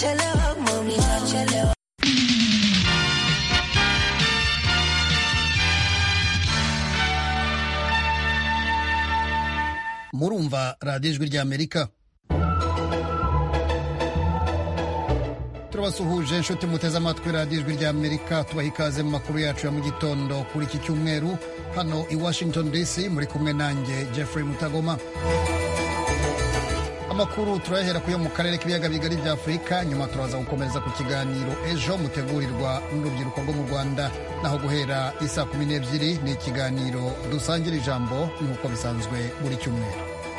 nitachelewa mami, nitachelewa. Murumva radiyo ijwi ry'Amerika. Turabasuhuje inshuti muteze amatwi radiyo ijwi ry'Amerika, tubaha ikaze mu makuru yacu ya mu gitondo kuri iki cyumweru hano i Washington DC, muri kumwe nanjye Jeffrey Mutagoma. Amakuru turayahera kuyo mu karere k'ibiyaga bigari bya Afurika, nyuma turaza gukomereza ku kiganiro ejo mutegurirwa n'urubyiruko rwo mu Rwanda, naho guhera isa 12 ni ikiganiro dusangira ijambo nk'uko bisanzwe buri cyumweru.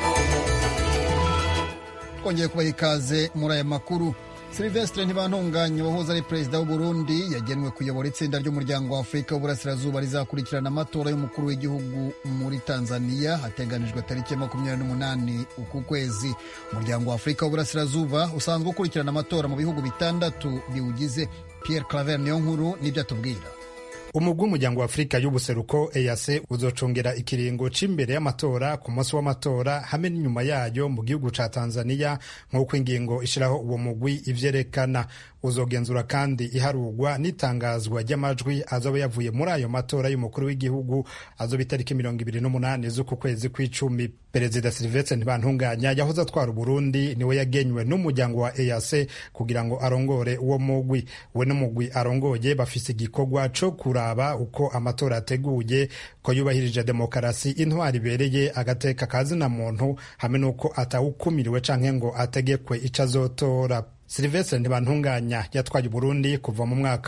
Twongeye kubaha ikaze muri aya makuru. Sylvestre Ntibantunganya wahoze ari perezida w'u Burundi yagenwe kuyobora itsinda ry'umuryango wa Afurika w'Uburasirazuba rizakurikirana amatora y'umukuru w'igihugu muri Tanzania hateganijwe tariki 28 uku kwezi. Umuryango wa Afurika w'Uburasirazuba usanzwe ukurikirana amatora mu bihugu bitandatu biwugize. Pierre Claver Niyonkuru nibyo atubwira. Umugwi w'umuryango wa Afurika y'ubuseruko EAC uzocongera ikiringo c'imbere y'amatora ku munsi w'amatora hamwe n'inyuma yayo mu gihugu ca Tanzania nk'uko ingingo ishiraho uwo mugwi ivyerekana. Uzogenzura kandi iharurwa n'itangazwa ry'amajwi azoba yavuye muri ayo matora y'umukuru w'igihugu azoba itariki 28 z'uku kwezi kw'icumi. Perezida Sylvestre Ntibantunganya yahoze atwara Burundi niwe yagenywe n'umuryango wa EAC kugira ngo arongore uwo mugwi. We n'umugwi arongoye bafise igikorwa co kuraba uko amatora ateguye, ko yubahirije demokarasi, intwari ibereye, agateka kazina muntu hamwe n'uko atawukumiriwe canke ngo ategekwe ico azotora. Sylvestre Ntibantunganya yatwaye Burundi kuva mu mwaka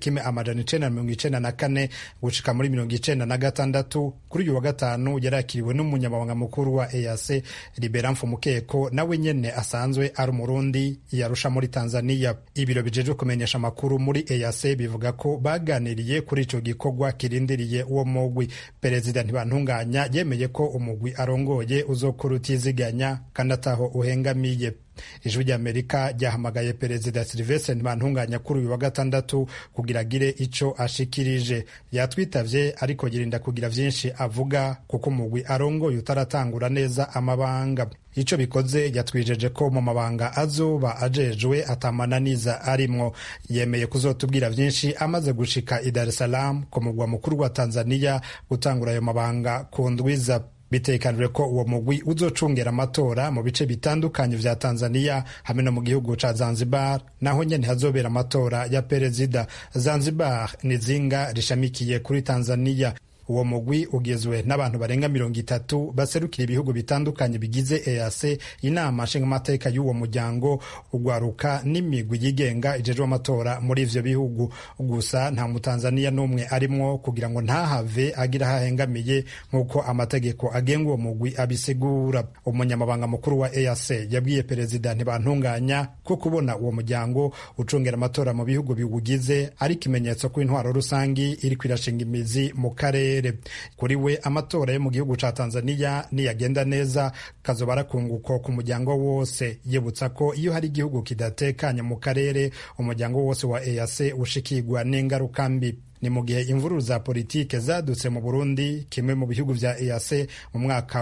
w'1994 gushika muri 1996. Kuri uyu wa gatanu yarakiriwe n'umunyamabanga mukuru wa EAC Libera Mfumukeko, nawe nyene asanzwe ari Umurundi, yarusha muri Tanzania. Ibiro bijejwe kumenyesha amakuru muri EAC bivuga ko baganiriye kuri ico gikorwa kirindiriye uwo mugwi. Perezida Ntibantunganya yemeye ko umugwi arongoye uzokora utiziganya kandi ataho uhengamiye. Ijwi ry'Amerika ryahamagaye Perezida Sylvestre Ntibantunganya kuri uyu wa gatandatu kugira agire ico ashikirije. Yatwitavye ariko yirinda kugira vyinshi avuga kuko umugwi arongoye utaratangura neza amabanga. Ico bikoze yatwijeje ko mu mabanga azoba ajejwe atamananiza arimwo. Yemeye kuzotubwira vyinshi amaze gushika i Dar es Salaam ku mugwa mukuru wa Tanzania gutangura ayo mabanga ku ndwiza. Bitekanijwe ko uwo mugwi uzocungera amatora mu bice bitandukanye vya Tanzania hamwe no mu gihugu ca Zanzibar, naho nyene hazobera amatora ya perezida. Zanzibar ni zinga rishamikiye kuri Tanzania. Uwo mugwi ugizwe n'abantu barenga 30 baserukira ibihugu bitandukanye bigize EAC, inama nshingamateka y'uwo muryango, ugwaruka n'imigwi yigenga ijejwe amatora muri ivyo bihugu. Gusa nta Mutanzania n'umwe arimwo kugira ngo ntahave agira hahengamiye nk'uko amategeko agenga uwo mugwi abisigura. Umunyamabanga mukuru wa EAC yabwiye Perezida Ntibantunganya ko kubona uwo muryango ucungera amatora mu bihugu biwugize ari ikimenyetso ko intwaro rusangi iri kwirashinga imizi mu karere. Kuri we amatora yo mu gihugu ca Tanzania niyagenda neza kazoba arakunguko ku muryango wose. Yibutsa ko iyo hari igihugu kidatekanye mu karere, umuryango wose wa EAC ushikirwa n'ingaruka mbi. Ni mu gihe imvururu za politike zadutse mu Burundi, kimwe mu bihugu vya EAC, mu mwaka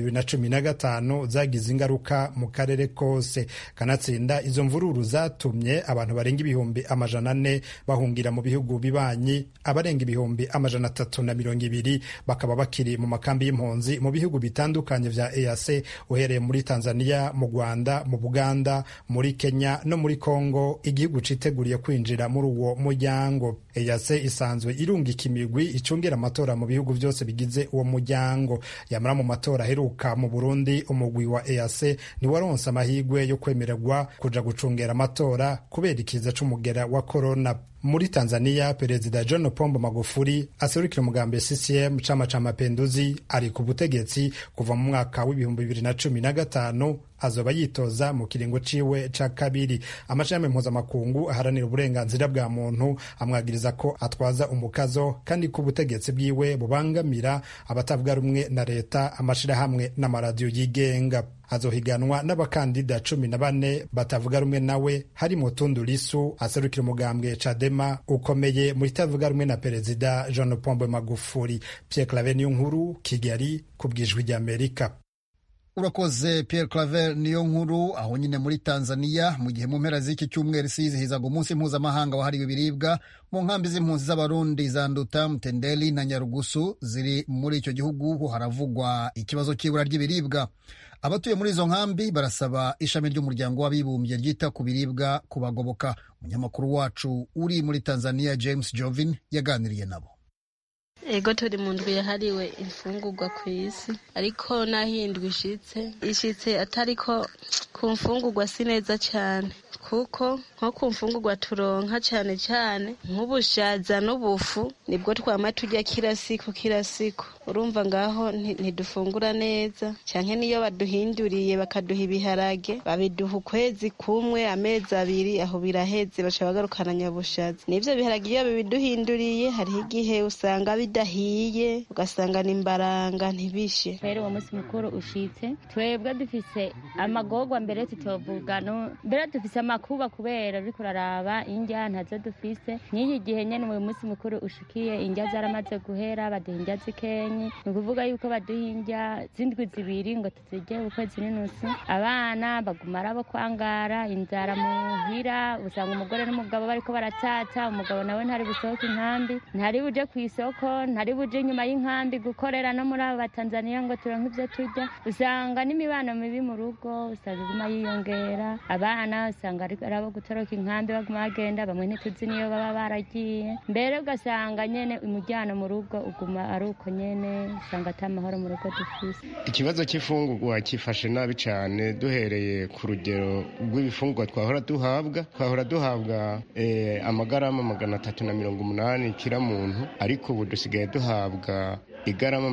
w'2015 zagize ingaruka mu karere kose. Kanatsinda izo mvururu zatumye abantu barenga 400,000 bahungira mu bihugu bibanyi, abarenga 320,000 bakaba bakiri mu makambi y'impunzi mu bihugu bitandukanye vya EAC, uhereye muri Tanzania, mu Rwanda, mu Buganda, muri Kenya no muri Kongo, igihugu citeguriye kwinjira muri uwo muryango. EAC isanzwe irungika imigwi icungera amatora mu bihugu vyose bigize uwo muryango. Yamara mu matora aheruka mu Burundi, umugwi wa EAC ntiwaronse amahigwe yo kwemererwa kuja gucungera amatora kubera ikiza c'umugera wa corona. Muri Tanzania, Perezida John Pombe Magufuli aserukira umugambi CCM Chama cha Mapinduzi ari ku butegetsi kuva mu mwaka w'2015, azoba yitoza mu kiringo ciwe ca kabiri. Amashami mpuzamakungu aharanira uburenganzira bwa muntu amwagiriza ko atwaza umukazo kandi ku butegetsi bwiwe bubangamira abatavuga rumwe na leta, amashirahamwe n'amaradiyo yigenga. Azohiganwa n'abakandida 14 batavuga rumwe nawe, harimo Tundu Lissu aserukira umugambwe Chadema ukomeye muri tavuga rumwe na Perezida John Pombe Magufuli. Pierre Claver Niyonkuru, Kigali, kubw'Ijwi ry'Amerika. urakoze Pierre Claver. Niyo nkuru aho nyine muri Tanzania, mu gihe mu mpera z'iki cyumweru isi yizihizaga umunsi mpuzamahanga wahariwe ibiribwa mu nkambi z'impunzi z'abarundi za Nduta, Mtendeli na Nyarugusu ziri muri icyo gihugu ho haravugwa ikibazo cy'ibura ry'ibiribwa. Abatuye muri izo nkambi barasaba ishami ry'umuryango w'abibumbye ryita ku biribwa kubagoboka. Umunyamakuru wacu uri muri Tanzania James Jovin yaganiriye nabo. Ego turi mu ndwi yahariwe imfungurwa ku isi, ariko n'ahindwi ishitse atariko ku mfungurwa si neza cyane, kuko nko ku mfungurwa turonka cyane cyane nk'ubushaza n'ubufu nibwo twama turya kila siku. Urumva ngaho ntidufungura neza, canke niyo baduhinduriye bakaduha ibiharage babiduha ukwezi kumwe amezi abiri, aho biraheze baca bagarukana nyabushaza. N'ivyo biharage iyo bibiduhinduriye hariho igihe usanga bidahiye, ugasanga n'imbaranga ntibishe. Rero uwo munsi mukuru ushitse, twebwe dufise amagorwa mbere tutovuga no mbere dufise amakuba kubera ariko uraraba indya ntazo dufise. N'iki gihe nyene uwo munsi mukuru ushikiye indya zaramaze guhera, baduha indya zikenya, ni ukuvuga yuko baduha indya z'indwi zibiri ngo tuzirye ukwezi n'inusu. Abana baguma arabo kwangara, inzara muhira, usanga umugore n'umugabo bariko baratata, umugabo nawe ntari busohoke inkambi, ntari buje ku isoko, ntari buje inyuma y'inkambi gukorera no muri abo Batanzania ngo turonke ivyo turya. Usanga n'imibano mibi mu rugo usanga iguma yiyongera, abana usanga arabo gutoroka inkambi baguma bagenda, bamwe ntituzi niyo baba baragiye. Mbere ugasanga nyene umujyano mu rugo uguma ari uko nyene, usanga ata mahoro mu rugo dufise. Ikibazo cy'ifungurwa kifashe nabi cyane, duhereye ku rugero rw'ibifungurwa twahora duhabwa amagarama 380 kila muntu, ariko ubu dusigaye duhabwa igarama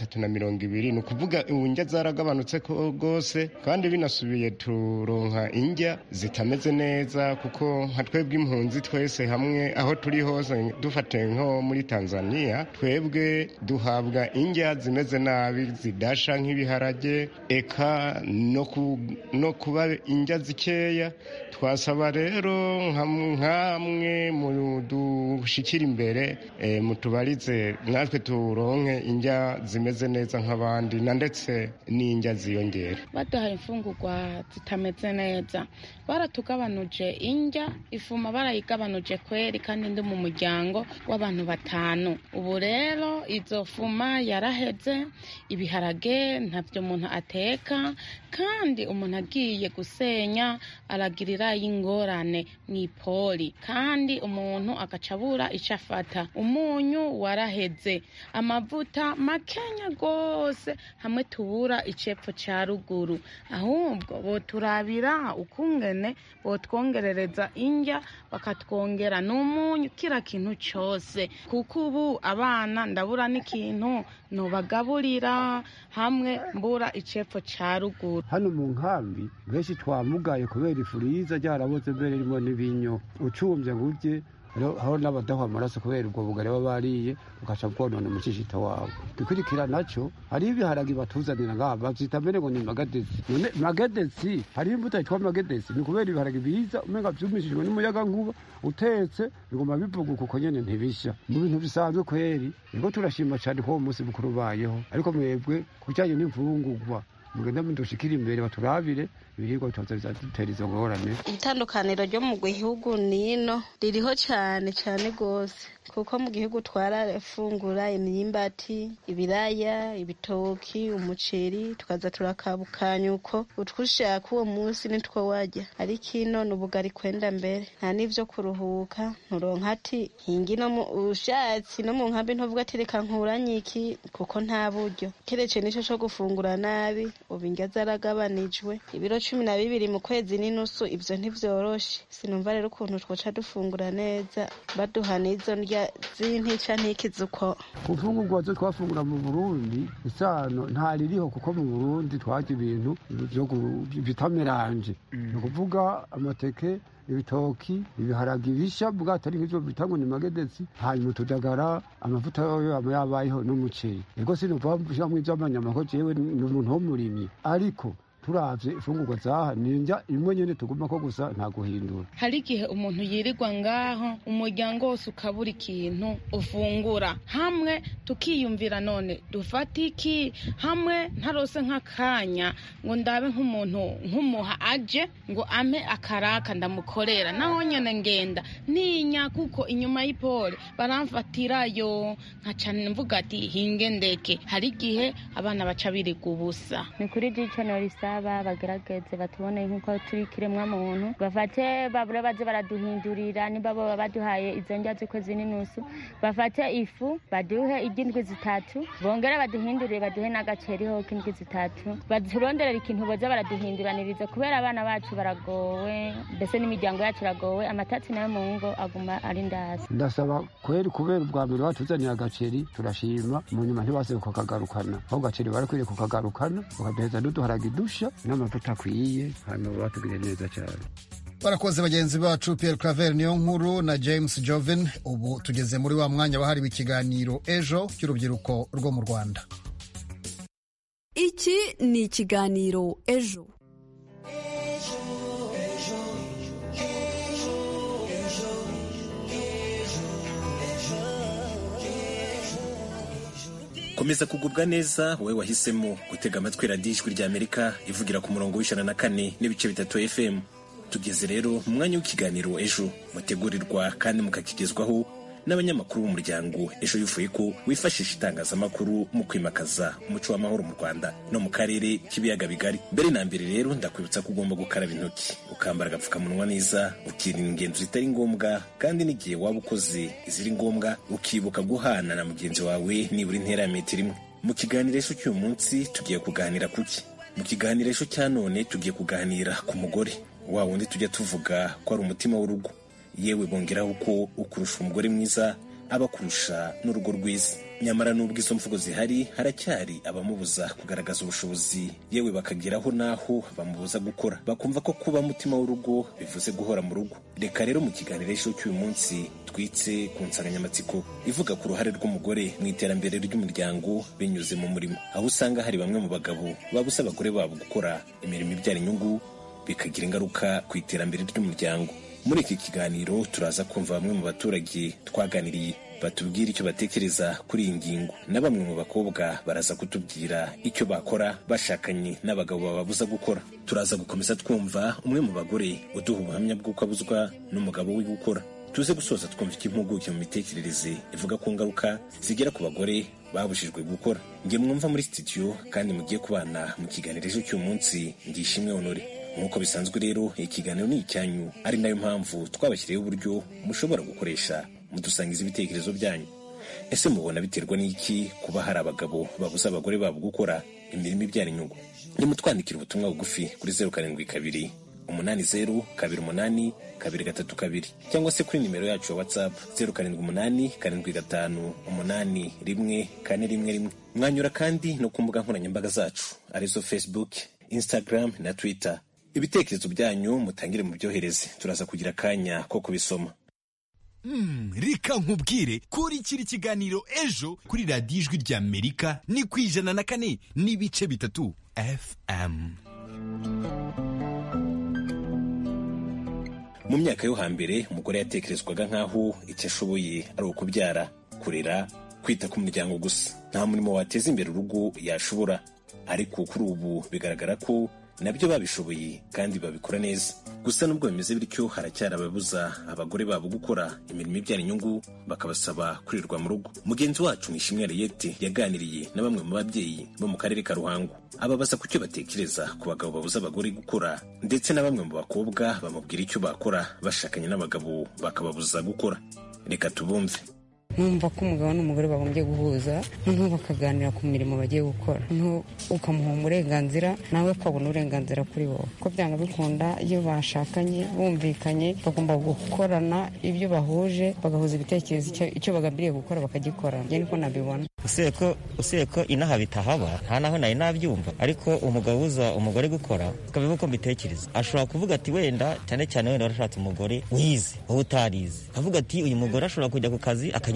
320. ni ukuvuga indya zaragabanutse rwose, kandi binasubiye turonka indya zitameze neza, kuko nka twebwe impunzi twese hamwe aho turi hose, dufate nko muri Tanzania, twebwe duhabwa indya zimeze nabi zidasha nk'ibiharage, eka no kuba indya zikeya. Twasaba rero nkamwe mu dushikira imbere mutubarize natwe turonke indya zimeze neza nk'abandi, na ndetse n'indya ziyongera. Baduhaye imfungurwa zitameze neza, baratugabanuje indya, ifuma barayigabanuje kweri, kandi ndi mu muryango w'abantu 5. Ubu rero izo fuma yaraheze, ibiharage ntavyo umuntu ateka, kandi umuntu agiye gusenya aragirira ingorane mw'ipoli, kandi umuntu agacabura ico afata. Umunyu waraheze, amavuta makenya gose, hamwe tubura icepfo ca ruguru. Ahubwo boturabira ukungene botwongerereza indya, bakatwongera n'umunyu, kira kintu cose, kuko ubu abana ndabura n'ikintu nobagaburira, hamwe mbura icepfo ca ruguru. Hano mu nkambi benshi twamugaye kubera ifuriza ryaraboze, mbere rimwe n'ibinyo ucumvye ngurye aho n'abadaha amaraso kubera ubwo bugari baba bariye, ugaca bwonona umushishito wawe. Dukurikira naco hari ibiharagi batuzanira ngaha bavyita mbere ngo ni magadesi. None magadesi hari imbuto yitwa magadesi, ni kubera ibiharagi biza umenga vyumishijwe n'umuyaga nkuba, utetse bigoma bivuguka uko nyene ntibisha. Mu bintu bisanzwe kweri, niko turashima cyane ko uwo munsi mukuru ubayeho, ariko mwebwe kujanye n'imfungurwa mugenda mudushikira imbere baturabire ibiribwa bitazatera izo ngorane. Itandukaniro ryo mu gihugu nino ririho cyane gose, kuko mu gihugu twarafungura imyimbati, ibiraya, ibitoki, umuceri, tukaza turakabukanya uko utwushaka uwo munsi nitwo wajya. Ariko ino n'ubugari kwenda mbere, nta n'ivyo kuruhuka, nturonka ati hingi no mu ushatsi no mu nkambi ntuvuga ati reka nkuranye iki, kuko nta buryo. Kerece nico cyo gufungura nabi, ubu indya zaragabanijwe, ibiro 12 mu kwezi n'inusu, ivyo ntivyoroshe. Sinumva rero ukuntu twoca dufungura neza baduha n'izo ndya z'intica ntikizuko. Kufungurwa zo twafungura mu Burundi isano ntaririho, kuko mu Burundi twaje ibintu byo bitameranje, no kuvuga amateke, ibitoki, ibiharagi bisha bwatari nk'ivyo bitango ni magedesi, hanyuma tudagara, amavuta yo yabayeho n'umuceri. Ego sinumva bishamwe ivy'amanyama ko jewe n'umuntu wo murimyi, ariko turavye ifungurwa zaha ninja imwe nyene tuguma ko gusa nta guhindura. Hari igihe umuntu yirirwa ngaho umuryango wose ukabura ikintu ufungura, hamwe tukiyumvira none dufata iki, hamwe ntarose nk'akanya ngo ndabe nk'umuntu nk'umuha aje ngo ame akaraka ndamukorera, naho nyene ngenda ninya kuko inyuma y'ipole baramfatirayo nkacana mvuga ati hinge ndeke. Hari igihe abana baca birirwa ubusa. Ni kuri jico norisaba bagerageze batubone nk'uko turi kiremwa muntu, bafate babure baze baraduhindurira, niba bo baduhaye izo ndya z'ukwezi n'inusu bafate ifu baduhe igindwi zitatu, bongere baduhindurire baduhe n'agaceri ho k'indwi zitatu, baturonderera ikintu boza baraduhinduraniriza kubera abana bacu baragowe, mbese n'imiryango yacu iragowe, amatatsi nayo mu ngo aguma ari ndasi. Ndasaba kweri kubera ubwa mbere batuzaniye agaceri turashima, mu nyuma ntibase kukagarukana, aho gaceri barakwiriye kukagarukana bakaduheza n'uduharage dusha n'amavuta akwiye, hanyuma batugire neza cyane. Barakoze bagenzi bacu Pierre Claver Niyonkuru na James Joven. Ubu tugeze muri wa mwanya wahariwe ikiganiro ejo cy'urubyiruko rwo mu Rwanda. Iki ni ikiganiro ejo. Komeza kugubwa neza wowe wahisemo gutega amatwi radiyo Ijwi ry'Amerika ivugira ku murongo w'104.3 FM. Tugeze rero mu mwanya w'ikiganiro ejo mutegurirwa kandi mukakigezwaho n'abanyamakuru b'umuryango Ejo Yufuyiko wifashisha itangazamakuru mu kwimakaza umuco w'amahoro mu Rwanda no mu karere k'ibiyaga bigari. Mbere na mbere rero ndakwibutsa ko ugomba gukaraba intoki, ukambara agapfukamunwa neza, ukirinda ingendo zitari ngombwa, kandi n'igihe waba ukoze iziri ngombwa ukibuka guhana na mugenzi wawe nibura intera ya metero imwe. Mu kiganirisho cy'uyu munsi tugiye kuganira kuki? Mu kiganirisho cya none tugiye kuganira ku mugore, wa wundi tujya tuvuga ko ari umutima w'urugo, yewe bongeraho ko ukurusha umugore mwiza aba kurusha n'urugo rwiza. Nyamara nubwo izo mvugo zihari, haracyari abamubuza kugaragaza ubushobozi, yewe bakageraho naho bamubuza gukora, bakumva ko kuba mutima w'urugo bivuze guhora mu rugo. Reka rero mu kiganirisho cy'uyu munsi twitse ku nsanganyamatsiko ivuga ku ruhare rw'umugore mu iterambere ry'umuryango binyuze mu murimo, aho usanga hari bamwe mu bagabo babuza abagore babo gukora imirimo ibyara inyungu, bikagira ingaruka ku iterambere ry'umuryango. Muri iki kiganiro turaza kumva bamwe mu baturage twaganiriye batubwira icyo batekereza kuri iyi ngingo, na bamwe mu bakobwa baraza kutubwira icyo bakora bashakanye n'abagabo bababuza gukora. Turaza gukomeza twumva umwe mu bagore uduha ubuhamya bw'uko abuzwa n'umugabo we gukora. Tuze gusoza twumva impuguke mu mitekerereze ivuga ku ngaruka zigera ku bagore babujijwe gukora. Nge mwumva muri studio kandi mugiye kubana mu kiganiro cy'uyu munsi Ndishimwe Honore. Nk'uko bisanzwe rero ikiganiro ni icyanyu, ari nayo mpamvu twabashyiriyeho uburyo mushobora gukoresha mudusangiza ibitekerezo byanyu. Ese mubona biterwa n'iki kuba hari abagabo babuza abagore babo gukora imirimo ibyara inyungu? Nimutwandikira ubutumwa bugufi kuri 072 80 28 232 cyangwa se kuri nimero yacu ya WhatsApp 078 75 8 1 411. Mwanyura kandi no ku mbuga nkoranyambaga zacu arizo Facebook, Instagram na Twitter. Ibitekerezo byanyu mutangire mu byohereze, turaza kugira kanya ko kubisoma. Rika nkubwire kuri kiri kiganiro ejo kuri radiyo Ijwi ry'Amerika ni ku 104.3 FM. Mu myaka yo hambere umugore yatekerezwaga nk'aho icyo ashoboye ari ukubyara, kurera, kwita ku muryango gusa, nta murimo wateza imbere urugo yashobora. Ariko kuri ubu bigaragara ko nabyo babishoboye kandi babikora neza. Gusa nubwo bimeze bityo, haracyari ababuza abagore babo gukora imirimo ibyara inyungu, bakabasaba kurirwa mu rugo. Mugenzi wacu Nishimwe Ariyete yaganiriye na bamwe mu babyeyi bo mu karere ka Ruhango, ababaza ku cyo batekereza ku bagabo babuza abagore gukora, ndetse na bamwe mu bakobwa bamubwira icyo bakora bashakanye n'abagabo bakababuza gukora. Reka tubumve. Numva ko umugabo n'umugore bagombye guhuza, noneho bakaganira ku mirimo bagiye gukora, noneho ukamuha uburenganzira nawe ukabona uburenganzira kuri wowe. Ko byanga bikunda iyo bashakanye bumvikanye bagomba gukorana ibyo bahuje, bagahuza ibitekerezo, icyo bagambiriye gukora bakagikora. Njye niko nabibona. Usiye ko inaha bitahaba nta naho nari nabyumva, ariko umugabo uza umugore gukora ukabivuga uko mbitekereza. Ashobora kuvuga ati wenda cyane cyane wenda warashatse umugore wize wowe utarize, avuga ati uyu mugore ashobora kujya ku kazi akagenda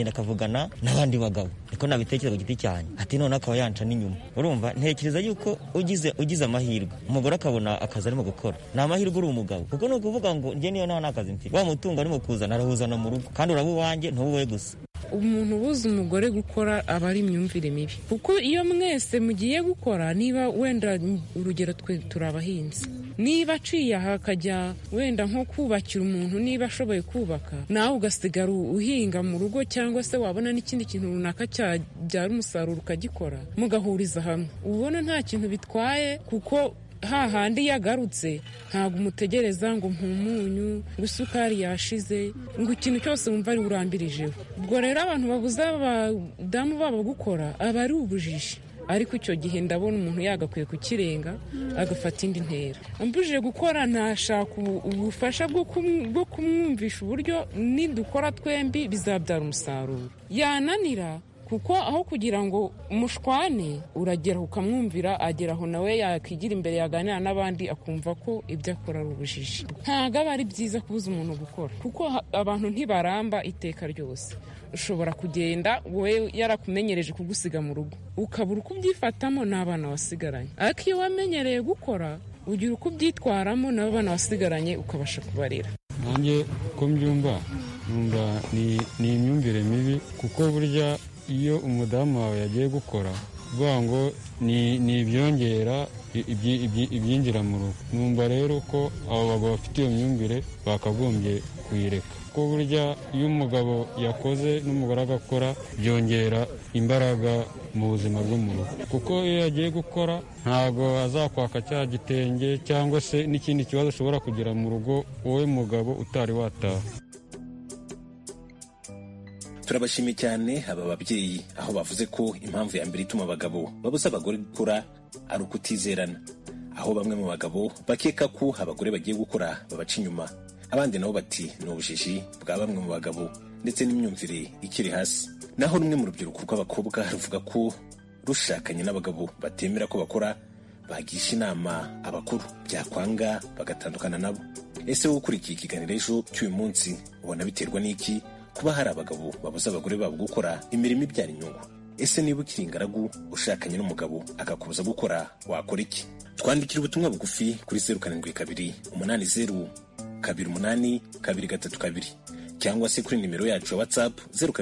akagenda akavugana n'abandi bagabo, niko nabitekereza ku giti cyane, ati none akaba yanca n'inyuma. Urumva, ntekereza yuko ugize amahirwe umugore akabona akazi arimo gukora, ni amahirwe uri umugabo, kuko ni ukuvuga ngo njye niyo nta akazi mfite, wa mutungo arimo kuzana arawuzana mu rugo, kandi uraba uwanjye ntuwe gusa. Umuntu ubuza umugore gukora aba ari imyumvire mibi, kuko iyo mwese mugiye gukora, niba wenda urugero twe turi abahinzi, niba aciye aha akajya wenda nko kubakira umuntu, niba ashoboye kubaka, nawe ugasigara uhinga mu rugo, cyangwa se wabona n'ikindi kintu runaka cyabyara umusaruro ukagikora, mugahuriza hamwe, ubona nta kintu bitwaye, kuko hahandi yagarutse ntabwo umutegereza ngo mpumunyu, ngo isukari yashize, ngo ikintu cyose wumva ari urambirijeho. Ubwo rero abantu babuza abadamu babo gukora aba ari ubujiji, ariko icyo gihe ndabona umuntu yagakwiye kukirenga agafata indi ntera. Ambujije gukora, ntashaka ubufasha bwo kumwumvisha uburyo nidukora twembi bizabyara umusaruro. Yananira, kuko aho kugira ngo mushwane uragera ukamwumvira, agera aho nawe yakwigira imbere, yaganira n'abandi, akumva ko ibyo akora ari ubujiji. Ntabwo aba ari byiza kubuza umuntu gukora, kuko abantu ntibaramba iteka ryose. Ushobora kugenda wowe yarakumenyereje kugusiga mu rugo, ukabura uko ubyifatamo n'abana wasigaranye, ariko iyo wamenyereye gukora ugira uko ubyitwaramo n'abana wasigaranye ukabasha kubarera. Nanjye ko mbyumva ni imyumvire mibi, kuko burya iyo umudamu wawe yagiye gukora uvuga ngo ni ibyongera ibyinjira mu rugo. Numva rero ko abo bagabo bafite iyo myumvire bakagombye kuyireka, kuko burya iyo umugabo yakoze n'umugore agakora byongera imbaraga mu buzima bwo mu rugo, kuko iyo yagiye gukora ntabwo azakwaka cya gitenge cyangwa se n'ikindi kibazo ushobora kugira mu rugo wowe mugabo utari wataha. Turabashimiye cyane aba babyeyi, aho bavuze ko impamvu ya mbere ituma abagabo babuza abagore gukora ari ukutizerana, aho bamwe mu bagabo bakeka ko abagore bagiye gukora babaca inyuma, abandi nabo bati ni ubujiji bwa bamwe mu bagabo ndetse n'imyumvire ikiri hasi. Naho rumwe mu rubyiruko rw'abakobwa ruvuga ko rushakanye n'abagabo batemera ko bakora, bagisha inama abakuru, byakwanga bagatandukana nabo. Ese wowe ukurikiye ikiganiro ejo cy'uyu munsi ubona biterwa n'iki kuba hari abagabo babuza abagore babo gukora imirimo ibyara inyungu? Ese niba ukiri ingaragu ushakanye n'umugabo akakubuza gukora, wakora iki? Twandikira ubutumwa bugufi kuri 0722282832 cyangwa se kuri nimero yacu ya WhatsApp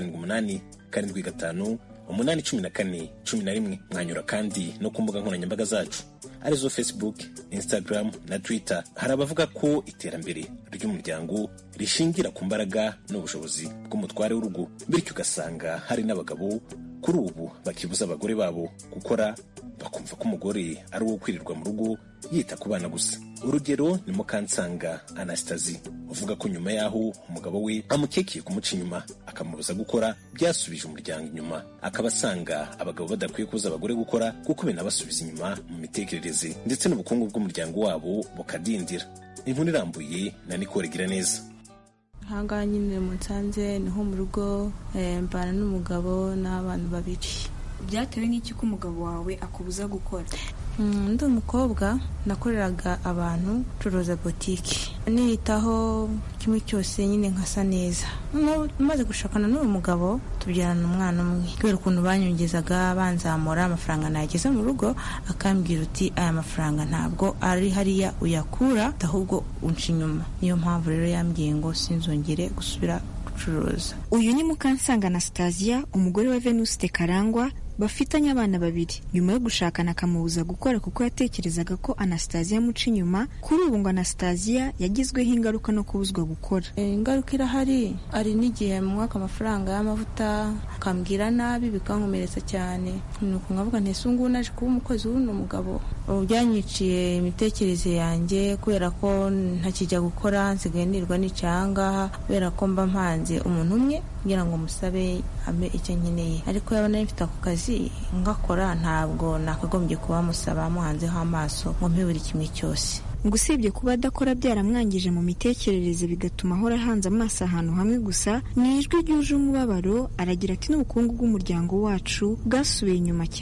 0785811411. Mwanyura kandi no ku mbuga nkoranyambaga zacu arizo Facebook, Instagram na Twitter. Hari abavuga ko iterambere ry'umuryango rishingira ku mbaraga n'ubushobozi bw'umutware w'urugo, bityo ugasanga hari n'abagabo kuri ubu bakibuza abagore babo gukora, bakumva ko umugore ari uwo kwirirwa mu rugo yita ku bana gusa. Urugero ni Mukansanga Anastasie uvuga ko nyuma yaho umugabo we amukekeye kumuca inyuma akamubuza gukora, byasubije umuryango inyuma, akaba asanga abagabo badakwiye kubuza abagore gukora kuko binabasubiza inyuma mu mitekerereze ndetse n'ubukungu bw'umuryango wabo bukadindira. Inkuru irambuye na Nicole Giraneza. Ahangaha nyine mu Nsanze niho mu rugo, mbana n'umugabo n'abana babiri. Byatewe n'iki ko umugabo wawe akubuza gukora? Ndi umukobwa, nakoreraga abantu, curuza botike, niyitaho kimwe cyose nyine nkasa neza. Maze gushakana n'uwo mugabo tubyarana umwana umwe, kubera ukuntu banyongezaga banzamura, amafaranga nageze mu rugo akambwira uti aya mafaranga ntabwo ari hariya uyakura, ahubwo unca inyuma. Niyo mpamvu rero yambwiye ngo sinzongere gusubira gucuruza. Uyu ni Mukansanga Anastasia, umugore wa Venuste Karangwa, bafitanye abana babiri. Nyuma yo gushakana akamubuza gukora kuko yatekerezaga ko Anastasia amuca inyuma, kuri ubu ngo Anastasia yagizweho ingaruka no kubuzwa gukora. Ingaruka irahari, ari n'igihe mwaka amafaranga y'amavuta akambwira nabi bikankomeretsa cyane, nuko nkavuga nti ese ngubu naje kuba umukozi w'uno mugabo. Ubu byanyiciye imitekerereze yanjye, kubera ko ntakijya gukora, nsigaye nirwa n'icyangaha kubera ko mba mpanze umuntu umwe ngira ngo musabe ambe icyo nkeneye, ariko yaba nari mfite ako kazi ngakora ntabwo nakagombye kuba musaba muhanzeho amaso ngo mpe buri kimwe cyose. Ngo usibye kuba adakora byaramwangije mu mitekerereze bigatuma ahora hanze amaso ahantu hamwe gusa, ni ijwi ryuje umubabaro. Aragira ati n'ubukungu bw'umuryango wacu bwasubiye inyuma cyane.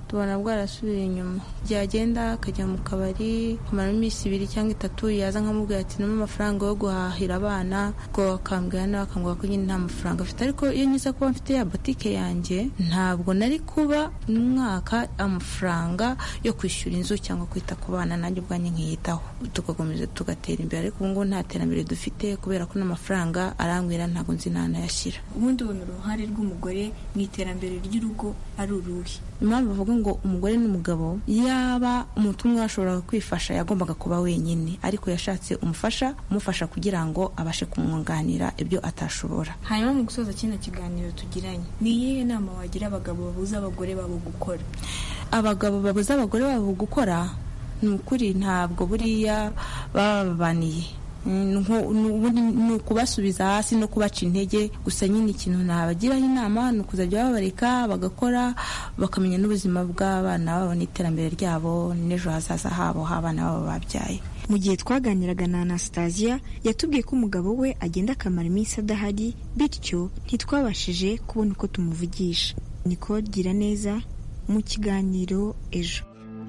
tubona bwarasubiye inyuma. Byagenda akajya mu kabari kumara iminsi 2 cyangwa 3, yaza nkamubwira ati numa amafaranga yo guhahira abana, ko akambwira nawe akambwira ko nyine nta mafaranga afite. Ariko iyo nyiza kuba mfite ya botike yanjye, ntabwo nari kuba n'umwaka amafaranga yo kwishyura inzu cyangwa kwita ku bana, nanjye ubwanjye nkiyitaho tugakomeza tugatera imbere. Ariko ubu ngubu nta terambere dufite kubera ko n'amafaranga arangwira ntabwo nzi ntanayashyira. Ubundi ubona uruhare rw'umugore mu iterambere ry'urugo ari uruhe? Impamvu bavuga ngo umugore n'umugabo, yaba umutumwa ashobora kwifasha yagombaga kuba wenyine, ariko yashatse umufasha kugira ngo abashe kumwunganira ibyo atashobora. Hanyuma mu gusoza kino kiganiro tugiranye, ni iyihe nama wagira abagabo babuza abagore babo gukora? Abagabo babuza abagore babo gukora, ni ukuri ntabwo buriya bababaniye, ni ukubasubiza hasi no kubaca intege. Gusa nyine ikintu nabagiraho inama ni ukuzajya babareka bagakora, bakamenya n'ubuzima bw'abana babo n'iterambere ryabo n'ejo hazaza habo h'abana babo babyaye. Mu gihe twaganiraga na Anastasia, yatubwiye ko umugabo we agenda akamara iminsi adahari, bityo ntitwabashije kubona uko tumuvugisha. Nicole Giraneza mu kiganiro Ejo.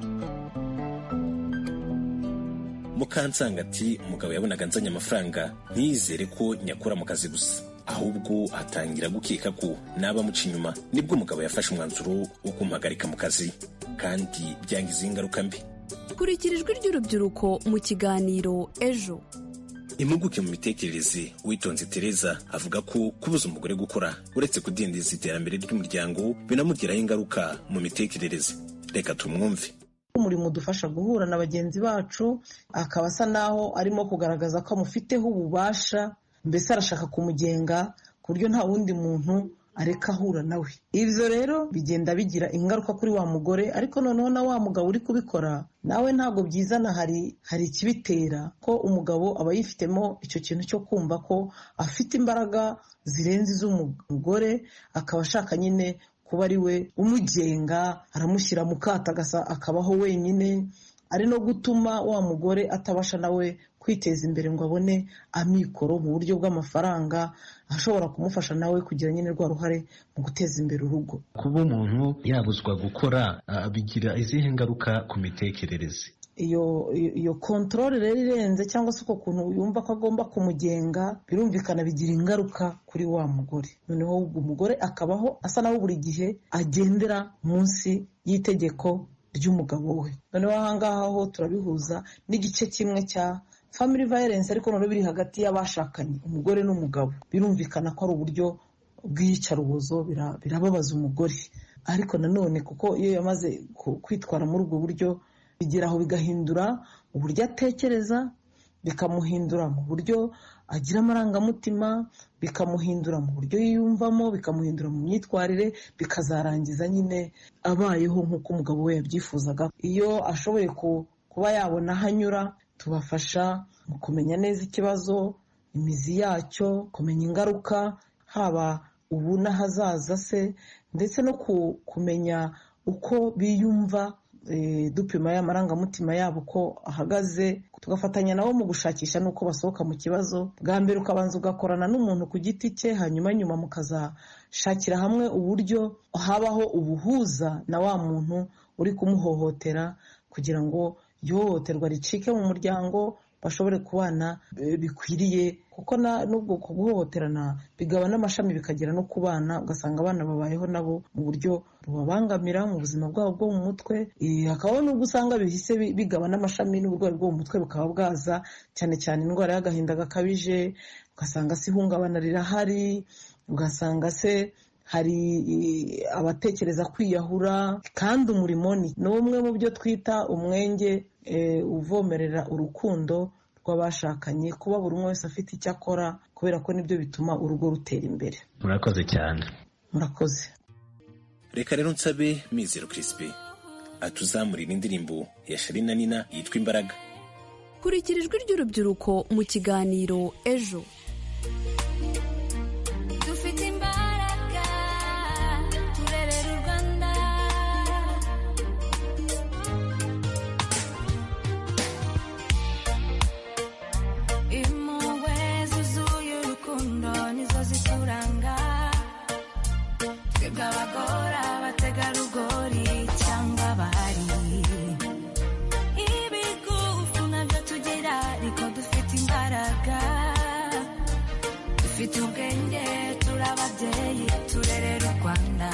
Mukansanga ati umugabo yabonaga nzanye amafaranga ntiyizere ko nyakura mu kazi gusa, ahubwo atangira gukeka ko naba muca inyuma. Nibwo umugabo yafashe umwanzuro wo kumuhagarika mu kazi, kandi byangiza ingaruka mbi. Kurikira ijwi ry'urubyiruko mu kiganiro Ejo. Impuguke mu mitekerereze Uwitonze Tereza avuga ko kubuza umugore gukora uretse kudindiza iterambere ry'umuryango binamugiraho ingaruka mu mitekerereze. Reka tumwumve. Umurimo udufasha guhura na bagenzi bacu, akaba asa naho arimo kugaragaza ko amufiteho ububasha, mbese arashaka kumugenga ku buryo nta wundi muntu areka ahura nawe. Ibyo rero bigenda bigira ingaruka kuri wa mugore, ariko noneho na wa mugabo uri kubikora nawe ntabwo byizana. Hari ikibitera ko umugabo aba yifitemo icyo kintu cyo kumva ko afite imbaraga zirenze iz'umugore, akaba ashaka nyine kuba ari we umugenga, aramushyira mu kato akabaho wenyine, ari no gutuma wa mugore atabasha nawe kwiteza imbere ngo abone amikoro mu buryo bw'amafaranga ashobora kumufasha nawe kugira nyine rwa ruhare mu guteza imbere urugo. Kuba umuntu yabuzwa gukora bigira izihe ngaruka ku mitekerereze? Iyo kontrole rero irenze, cyangwa se uko kuntu yumva ko agomba kumugenga, birumvikana bigira ingaruka kuri wa mugore. Noneho umugore akabaho asa naho buri gihe agendera munsi y'itegeko ry'umugabo we. Noneho ahangaha ho turabihuza n'igice kimwe cya family violence, ariko noneho biri hagati y'abashakanye, umugore n'umugabo. Birumvikana ko ari uburyo bw'iyicarubozo, birababaza umugore. Ariko nanone kuko iyo yamaze kwitwara muri ubwo buryo, bigeraho bigahindura uburyo atekereza, bikamuhindura mu buryo agira amarangamutima, bikamuhindura mu buryo yiyumvamo, bikamuhindura mu myitwarire, bikazarangiza nyine abayeho nk'uko umugabo we yabyifuzaga. Iyo ashoboye kuba yabona aho anyura, tubafasha mu kumenya neza ikibazo, imizi yacyo, kumenya ingaruka haba ubu n'ahazaza se, ndetse no kumenya uko biyumva, dupima y'amarangamutima yabo uko ahagaze, tugafatanya nabo mu gushakisha n'uko basohoka mu kibazo. Bwa mbere ukabanza ugakorana n'umuntu ku giti cye, hanyuma mukazashakira hamwe uburyo habaho ubuhuza na wa muntu uri kumuhohotera, kugira ngo ihohoterwa ricike mu muryango, bashobore kubana bikwiriye. Kuko n'ubwo guhohoterana bigaba n'amashami bikagera no ku bana, ugasanga abana babayeho nabo mu buryo bubabangamira mu buzima bwabo bwo mu mutwe. Hakabaho n'ubwo usanga bihise bigaba n'amashami, n'uburwayi bwo mu mutwe bukaba bwaza, cyane cyane indwara y'agahinda gakabije, ugasanga se ihungabana rirahari, ugasanga se hari abatekereza kwiyahura. Kandi umurimo ni umwe mu byo twita umwenge uvomerera urukundo rw'abashakanye, kuba buri umwe wese afite icyo akora, kubera ko nibyo bituma urugo rutera imbere. Murakoze cyane. Murakoze. Reka rero nsabe Mizero Crispin atuzamurira indirimbo ya Charly na Nina yitwa Imbaraga. Kurikira ijwi ry'urubyiruko mu kiganiro Ejo. Abagora, abategarugori cyangwa dufite ubwenge turababyeyi turerera u Rwanda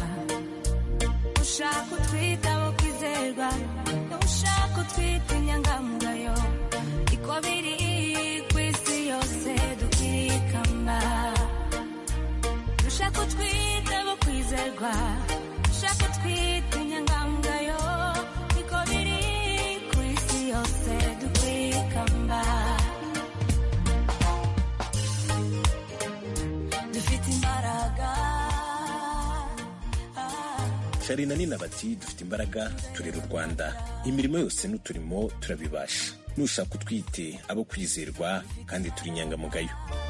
ushaka utwita abo kwizerwa ushaka utwita inyangamugayo iko biri ku isi yose dukirikamba ushaka utwita abo kwizerwa ushaka utwita inyangamugayo iko biri ku isi yose dukirikamba dufite imbaraga Sharina Nina bati dufite imbaraga turera u Rwanda imirimo yose n'uturimo turabibasha nushaka utwite abo kwizerwa kandi turi inyangamugayo.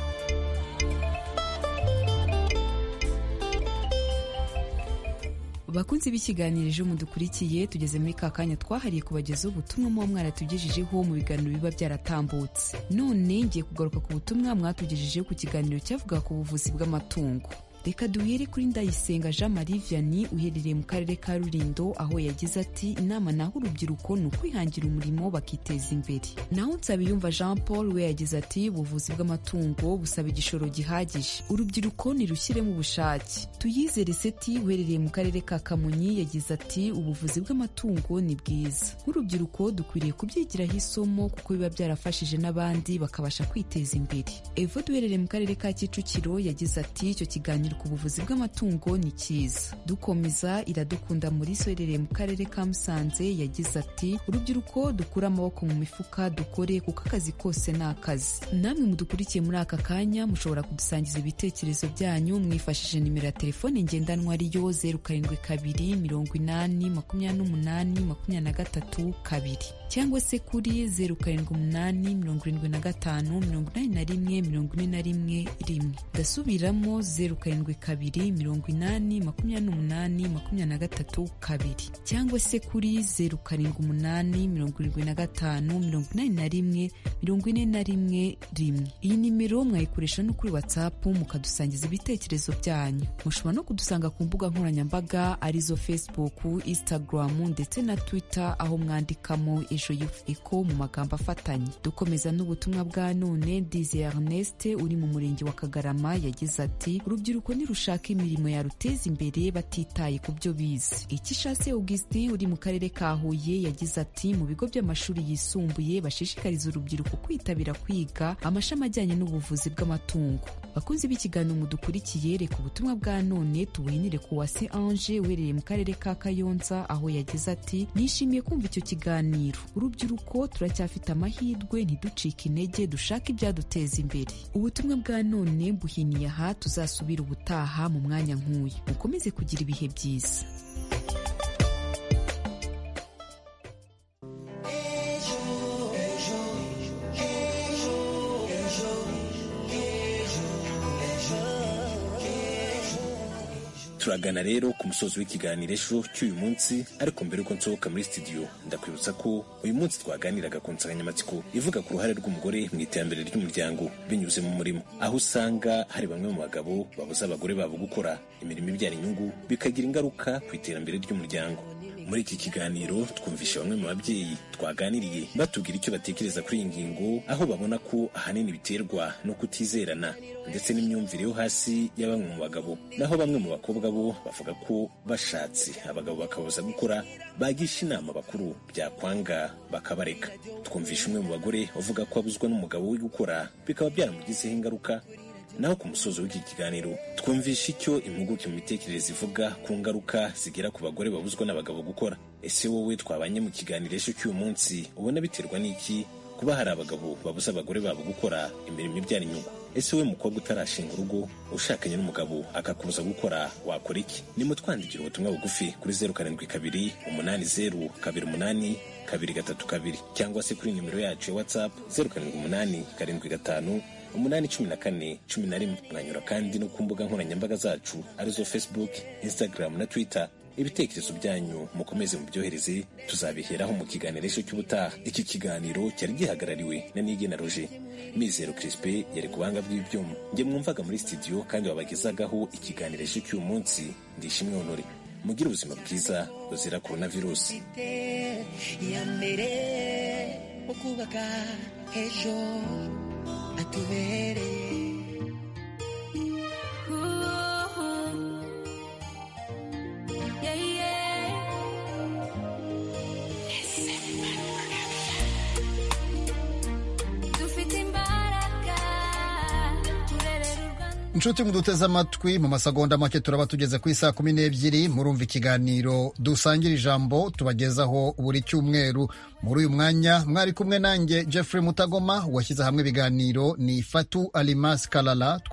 Bakunzi b'ikiganiro ejo mudukurikiye tugeze muri ka kanya twahariye kubagezaho ubutumwa muba mwaratugejejeho mu biganiro biba byaratambutse. None ngiye kugaruka ku butumwa mwatugejejeho ku kiganiro cyavuga ku buvuzi bw'amatungo. Reka duhere kuri Ndayisenga Jean Marie Vianney uherereye mu karere ka Rulindo aho yagize ati inama naho urubyiruko ni ukwihangira umurimo bakiteza imbere. Naho Nsabiyumva Jean Paul we yagize ati ubuvuzi bw'amatungo busaba igishoro gihagije urubyiruko nirushyiremo ubushake. Tuyizere Seti uherereye mu karere ka Kamonyi yagize ati ubuvuzi bw'amatungo ni bwiza nk'urubyiruko dukwiriye kubyigiraho isomo kuko biba byarafashije n'abandi bakabasha kwiteza imbere. Evo duherereye mu karere ka Kicukiro yagize ati icyo kiganiro ku buvuzi bw'amatungo ni cyiza. Dukomeza Iradukunda muri sorereye mu karere ka Musanze yagize ati urubyiruko dukura amaboko mu mifuka dukore kuko akazi kose ni akazi. Namwe mudukurikiye muri aka kanya mushobora kudusangiza ibitekerezo byanyu mwifashishije nimero ya telefone ngendanwa ariyo 0722282823 cyangwa se kuri 0788758141. Ndasubiramo 0722282823 cyangwa se kuri 0788758141. Iyi nimero mwayikoresha no kuri WhatsApp mukadusangiza ibitekerezo byanyu. Mushobora no kudusanga ku mbuga nkoranyambaga arizo Facebook, Instagram ndetse na Twitter aho mwandikamo Ejo Youth Echo mu magambo afatanye. Dukomeza n'ubutumwa bwa none. Dize Ernest uri mu murenge wa Kagarama yagize ati urubyiruko nirushaka imirimo yaruteza imbere batitaye ku byo bize. Ikishase Augustin uri mu karere ka Huye yagize ati mu bigo by'amashuri yisumbuye bashishikariza urubyiruko kwitabira kwiga amashami ajyanye n'ubuvuzi bw'amatungo. Bakunzi b'ikiganiro mudukurikiye reka ubutumwa bwa none tubuhinire ku Wase Ange uherereye mu karere ka Kayonza aho yagize ati nishimiye kumva icyo kiganiro urubyiruko turacyafite amahirwe ntiducike intege dushaka ibyaduteza imbere. Ubutumwa bwa none buhiniye aha tuzasubira ubutaha mu mwanya nk'uyu. Mukomeze kugira ibihe byiza. Turagana rero ku musozi w'ikiganiro ejo cy'uyu munsi, ariko mbere yuko nsohoka muri studio ndakwibutsa ko uyu munsi twaganiraga ku nsanganyamatsiko ivuga ku ruhare rw'umugore mu iterambere ry'umuryango binyuze mu murimo, aho usanga hari bamwe mu bagabo babuza abagore babo gukora imirimo ibyara inyungu bikagira ingaruka ku iterambere ry'umuryango. Muri iki kiganiro twumvishe bamwe mu babyeyi twaganiriye batubwira icyo batekereza kuri iyi ngingo, aho babona ko ahanini biterwa no kutizerana ndetse n'imyumvire yo hasi ya bamwe mu bagabo, naho bamwe mu bakobwa bo bavuga ko bashatse abagabo bakabuza gukora bagisha inama bakuru byakwanga bakabareka. Twumvishe umwe mu bagore uvuga ko abuzwa n'umugabo we gukora bikaba byaramugizeho ingaruka. Naho ku musozo w'iki kiganiro twumvisha icyo impuguke mu mitekerereze ivuga ku ngaruka zigera ku bagore babuzwa n'abagabo gukora. Ese wowe twabanye mu kiganiro ejo cy'uyu munsi ubona biterwa n'iki kuba hari abagabo babuza abagore babo gukora imirimo ibyara inyungu? Ese wowe mukobwa utarashinga urugo ushakanye n'umugabo akakubuza gukora wakora iki? Nimutwandikira ubutumwa bugufi kuri 0722802832 cyangwa se kuri nimero yacu ya WhatsApp 0787758114. Mwanyura kandi no ku mbuga nkoranyambaga zacu arizo Facebook, Instagram na Twitter. Ibitekerezo byanyu mukomeze mubyohereze, tuzabiheraho mu kiganiro cy'ubutaha. Iki kiganiro cyari gihagarariwe na Nigena Roger. Mizero Crispé yari kubanga bw'ibyuma. Nge mwumvaga muri studio kandi wabagezagaho ikiganiro cy'uyu munsi. Ndishimwe Honore. Mugire ubuzima bwiza buzira coronavirus. Ya mbere ukubaka ejo atubereye inshuti muduteze amatwi, mu masegonda make turaba tugeze ku isaa 12. Murumva ikiganiro dusangira ijambo tubagezaho buri cyumweru. Muri uyu mwanya mwari kumwe nanjye Jeffrey Mutagoma, washyize hamwe ibiganiro ni Fatu Alimas Kalala.